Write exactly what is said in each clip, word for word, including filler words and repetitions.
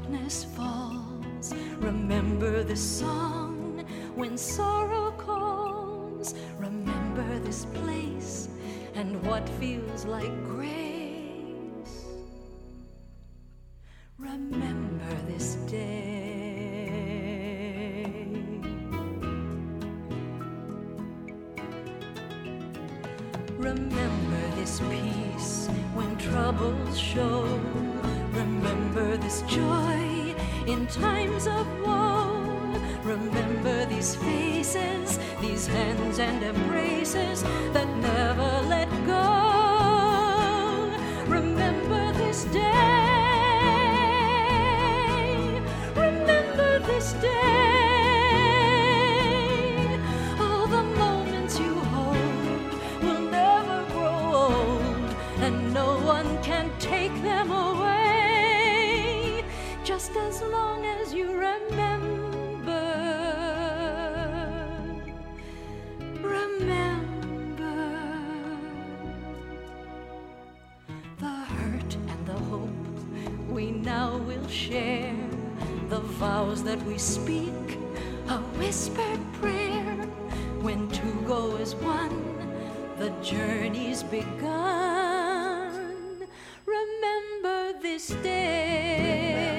darkness falls. Remember this song when sorrow calls. Remember this place and what feels like grace. Remember this day. Remember this peace when troubles show. Remember this joy in times of woe. Remember these faces, these hands and embraces that never let go. Remember this day. Remember this day. All the moments you hold will never grow old, and no one can take them away, just as long as you remember. Remember the hurt and the hope we now will share, the vows that we speak, a whispered prayer. When two go as one, the journey's begun. Remember this day.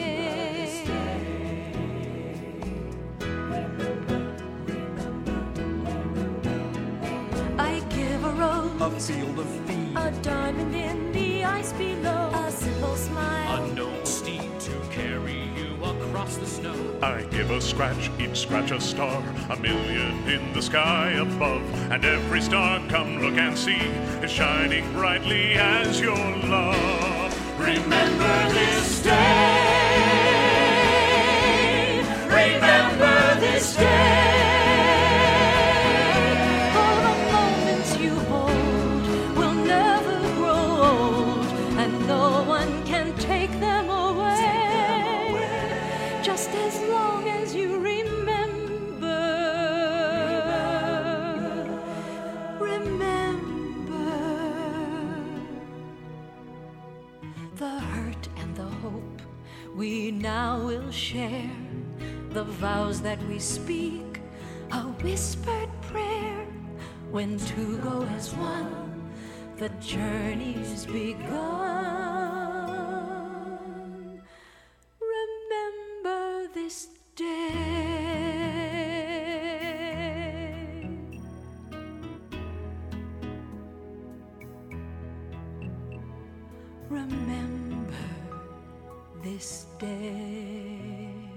I give a rose, a field of feed, a diamond in the ice below, a simple smile, a known steed to carry you across the snow. I give a scratch, each scratch a star, a million in the sky above, and every star, come look and see, is shining brightly as your love. Remember this day. Remember this day. all the moments you hold will never grow old, and no one can take them away, just as long as you remember. Remember the hurt and the hope we now will share, the vows that we speak, a whispered prayer. When two go as one, the journey's begun. Remember this day. Remember this day.